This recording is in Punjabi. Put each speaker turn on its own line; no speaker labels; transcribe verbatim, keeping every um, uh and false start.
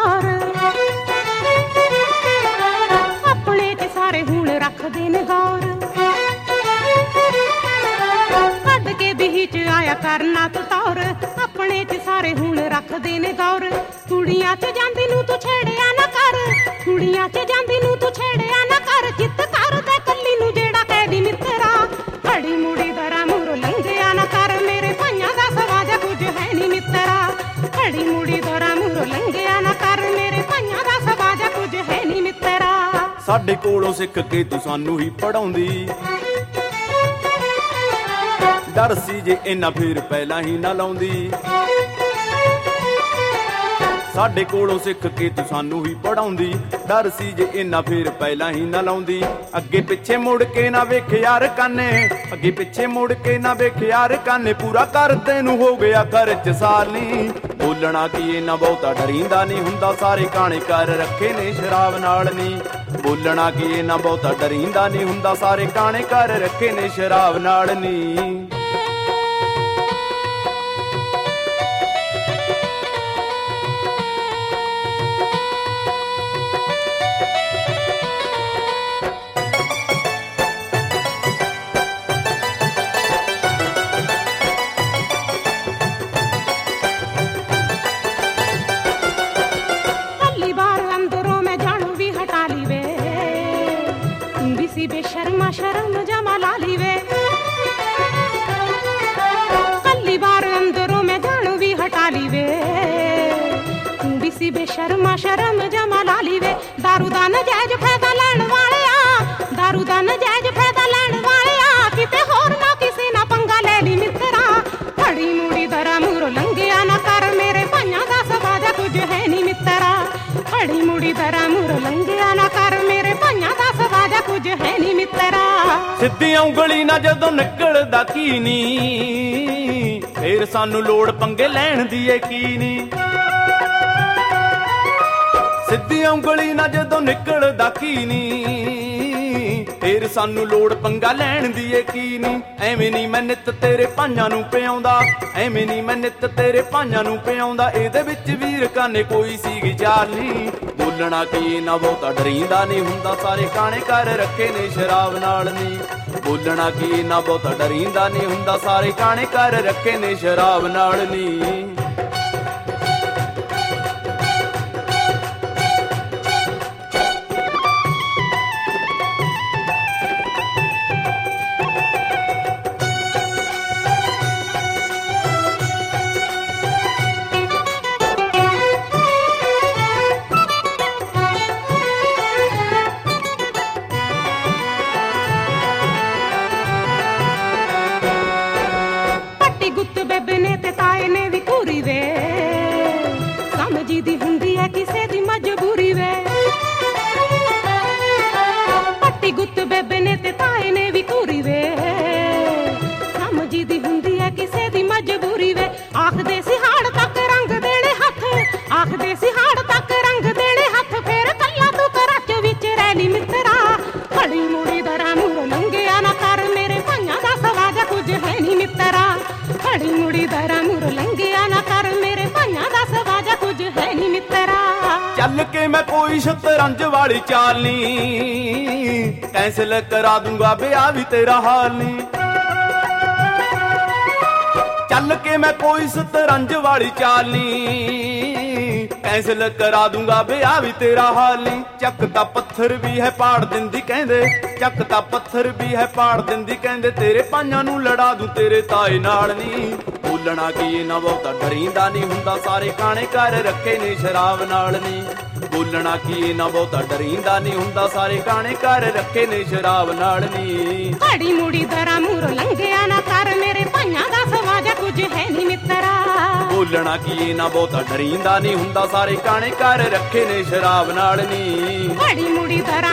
ਗੌਰ, ਆਪਣੇ ਚ ਸਾਰੇ ਹੁਣ ਰੱਖਦੇ ਨੇ ਗੌਰ। ਕੱਢ ਕੇ ਬੀਹੀ ਚ ਆਇਆ ਕਰਨਾ ਤੂੰ ਤੌਰ, ਆਪਣੇ ਚ ਸਾਰੇ ਹੁਣ ਰੱਖਦੇ ਨੇ ਗੌਰ। ਕੁੜੀਆਂ ਚ ਜਾਂਦੀ ਨੂੰ ਤੂੰ ਛੇੜਿਆ ਨਾ ਕਰ, ਕੁੜੀਆਂ ਚ ਜਾਂਦੀ ਨੂੰ ਤੂੰ ਛੇੜਿਆ ਨਾ ਕਰ। ਚਿੱਤ ਕਰਦਾ ਕੱਲੀ ਨੂੰ ਜਿਹੜਾ ਕਹਿਦੀ ਮਿੱਤਰਾ, ਘੜੀ ਮੁੜੀ ਦਰਾ ਮੂਰੋਂ ਲੰਘਿਆ ਨਾ ਕਰ। ਮੇਰੇ ਭਾਈਆਂ ਦਾ ਸਵਾਦ ਕੁਝ ਹੈ ਨੀ ਮਿੱਤਰਾ, ਘੜੀ ਮੁੜੀ ਦਰਾ ਮੂਰੋਂ ਲੰਘਿਆ ਨਾ ਕਰ। ਮੇਰੇ ਭਾਈਆਂ ਦਾ ਸਵਾਦ ਕੁਝ ਹੈ ਨੀ ਮਿੱਤਰਾ।
ਸਾਡੇ ਕੋਲੋਂ ਸਿੱਖ ਕੇ ਤੂੰ ਸਾਨੂੰ ਹੀ ਪੜਾਉਂਦੀ, ਡਰ ਸੀ ਜੇ ਇੰਨਾ ਫੇਰ ਪਹਿਲਾਂ ਹੀ ਨਾ ਲਾਉਂਦੀ। ਸਾਡੇ ਕੋਲੋਂ ਸਿੱਖ ਕੇ ਤੂੰ ਸਾਨੂੰ ਹੀ ਪੜਾਉਂਦੀ, ਡਰ ਸੀ ਜੇ ਇੰਨਾ ਫੇਰ ਪਹਿਲਾਂ ਹੀ ਨਾ ਲਾਉਂਦੀ। ਅੱਗੇ ਪਿੱਛੇ ਮੁੜ ਕੇ ਨਾ ਵੇਖ ਯਾਰ ਕਾਨੇ, ਅੱਗੇ ਪਿੱਛੇ ਮੁੜ ਕੇ ਨਾ ਵੇਖ ਯਾਰ ਕਾਨੇ। ਪੂਰਾ ਕਰ ਤੈਨੂੰ ਹੋ ਗਿਆ ਘਰ ਚ ਸਾਲ ਨੀ, ਬੋਲਣਾ ਕੀ ਇੰਨਾ ਬਹੁਤਾ ਡਰੀਂਦਾ ਨਹੀਂ ਹੁੰਦਾ। ਸਾਰੇ ਕਾਣੇ ਕਰ ਰੱਖੇ ਨੇ ਸ਼ਰਾਬ ਨਾਲ ਨੀ, ਬੋਲਣਾ ਕੀ ਇੰਨਾ ਬਹੁਤਾ ਡਰੀਂਦਾ ਨਹੀਂ ਹੁੰਦਾ। ਸਾਰੇ ਕਾਣੇ ਕਰ ਰੱਖੇ ਨੇ ਸ਼ਰਾਬ ਨਾਲ ਨੀ।
बेशर्मा शर्म जमा ला ली वे, कल्ली बार अंदरों में जान भी हटा ली वे। तू भी सी बेशर्मा शर्म जमा ला ली वे। दारू दा नजायज फायदा लैण वाले आ, दारू दा नजायज फायदा लैण वाले आ। किते होर ना किसी ना पंगा ले ली मित्रा, घड़ी मुड़ी दरा मूरों लंघिया ना कर। मेरे भाइयां दा सवाद कुछ है नी मित्रा, घड़ी मुड़ी दरा मूरों लंघिया ना कर। मेरे भाइयां दा सवाद कुछ है नी मित्रा।
ਸਿੱਧੀ ਉਂਗਲੀ ਨਾ ਜਦੋਂ ਨਿਕਲਦਾ ਕੀ ਨੀ, ਫੇਰ ਸਾਨੂੰ ਲੋੜ ਪੰਗੇ ਲੈਣ ਦੀ ਏ ਕੀ ਨੀ। ਸਿੱਧੀ ਉਂਗਲੀ ਨਾ ਜਦੋਂ ਨਿਕਲਦਾ ਕੀ ਨੀ, ਫੇਰ ਸਾਨੂੰ ਲੋੜ ਪੰਗਾ ਲੈਣ ਦੀ ਏ ਕੀ ਨੀ। ਐਵੇਂ ਨੀ ਮੈਂ ਨਿੱਤ ਤੇਰੇ ਭਾਈਆਂ ਨੂੰ ਪਿਆਉਂਦਾ, ਐਵੇਂ ਨੀ ਮੈਂ ਨਿੱਤ ਤੇਰੇ ਭਾਈਆਂ ਨੂੰ ਪਿਆਉਂਦਾ। ਇਹਦੇ ਵਿੱਚ ਵੀਰ ਕਾਨੇ ਕੋਈ ਸੀਗੀ ਚਾਲ ਨੀ, ਬੋਲਣਾ ਕੀ ਨਾ ਬਹੁਤਾ ਡਰੀਂਦਾ ਨਹੀਂ ਹੁੰਦਾ। ਸਾਰੇ ਕਾਣੇ ਕਰ ਰੱਖੇ ਨੇ ਸ਼ਰਾਬ ਨਾਲ ਨੀ, ਬੋਲਣਾ ਕੀ ਨਾ ਬਹੁਤਾ ਡਰੀਂਦਾ ਨਹੀਂ ਹੁੰਦਾ। ਸਾਰੇ ਕਾਣੇ ਕਰ ਰੱਖੇ ਨੇ ਸ਼ਰਾਬ ਨਾਲ ਨੀ।
ਸਮਝੀਦੀ ਹੁੰਦੀ ਹੈ ਕਿਸੇ ਦੀ ਮਜਬੂਰੀ ਵੇ, ਪੱਟੀ ਗੁੱਤ ਬੇਬੇ ਨੇ ਤੇ ਤਾਏ ਨੇ ਵੀ ਘੂਰੀ ਵੇ। ਸਮਝੀਦੀ ਹੁੰਦੀ ਹੈ ਕਿਸੇ ਦੀ ਮਜਬੂਰੀ ਵੇ। ਆਖਦੇ ਸੀ ਹਾੜ ਤੱਕ ਰੰਗ ਦੇਣੇ ਹੱਥ, ਆਖਦੇ ਸੀ ਹਾੜ ਤੱਕ ਰੰਗ ਦੇਣੇ ਹੱਥ। ਫੇਰ ਕੱਲਾ ਤੂੰ ਘਰਾਚ ਵਿੱਚ ਰਹਿ ਲੀ ਮਿੱਤਰਾ, ਘੜੀ ਮੁੜੀ ਦਰਾ ਮੂਰੋਂ ਲੰਘਿਆ ਨਾ ਕਰ। ਮੇਰੇ ਭਾਈਆਂ ਦਾ ਸਵਾਦ ਕੁਝ ਹੈ ਨੀ ਮਿੱਤਰਾ, ਘੜੀ ਮੁੜੀ ਦਰਾ ਮੂਰੋਂ ਲੰਘਿਆ ਨਾ ਕਰ। ਮੇਰੇ ਭਾਈਆਂ ਦਾ ਸਵਾਦ ਕੁਝ ਹੈ ਨੀ ਮਿੱਤਰਾ।
ਚੱਲ ਕੇ ਮੈਂ ਕੋਈ ਸ਼ਤਰੰਜ ਵਾਲੀ ਚਾਲ ਨੀ, ਕੈਂਸਲ ਕਰਾ ਦੂੰਗਾ ਵਿਆਹ ਵੀ ਤੇਰਾ ਹਾਲ ਨੀ। ਚੱਲ ਕੇ ਮੈਂ ਕੋਈ ਸ਼ਤਰੰਜ ਵਾਲੀ ਚਾਲ ਨੀ, ਕੈਂਸਲ ਕਰਾ ਦੂੰਗਾ ਵਿਆਹ ਵੀ ਤੇਰਾ ਹਾਲ ਨੀ। ਚੱਕ ਤਾਂ ਪੱਥਰ ਵੀ ਹੈ ਪਾੜ ਦਿੰਦੀ ਕਹਿੰਦੇ, ਚੱਕ ਤਾਂ ਪੱਥਰ ਵੀ ਹੈ ਪਾੜ ਦਿੰਦੀ ਕਹਿੰਦੇ। ਤੇਰੇ ਭਾਈਆਂ ਨੂੰ ਲੜਾ ਦੂੰ ਤੇਰੇ ਤਾਏ ਨਾਲ ਨੀ, ਬੋਲਣਾ ਕੀ ਨਾ ਬਹੁਤਾ ਡਰੀਂਦਾ ਨਹੀਂ ਹੁੰਦਾ। ਸਾਰੇ ਕਾਣੇ ਕਰ ਰੱਖੇ ਨੇ ਸ਼ਰਾਬ ਨਾਲ ਨੀ, ਬੋਲਣਾ ਕੀ ਨਾ ਬਹੁਤਾ ਡਰੀਂਦਾ ਨਹੀਂ ਹੁੰਦਾ। ਸਾਰੇ ਕਾਣੇ ਕਰ ਰੱਖੇ ਨੇ ਸ਼ਰਾਬ ਨਾਲ ਨੀ।
ਘੜੀ ਮੁੜੀ ਦਰਾ ਮੂਰੋਂ ਲੰਘਿਆ ਨਾ ਕਰ। ਮੇਰੇ ਭਾਈਆਂ ਦਾ ਸਵਾਦ ਕੁਝ ਹੈ ਨੀ ਮਿੱਤਰਾ,
ਬੋਲਣਾ ਕੀ ਨਾ ਬਹੁਤਾ ਡਰੀਂਦਾ ਨਹੀਂ ਹੁੰਦਾ। ਸਾਰੇ ਕਾਣੇ ਕਰ ਰੱਖੇ ਨੇ ਸ਼ਰਾਬ ਨਾਲ ਨੀ।
ਘੜੀ ਮੁੜੀ ਦਰਾ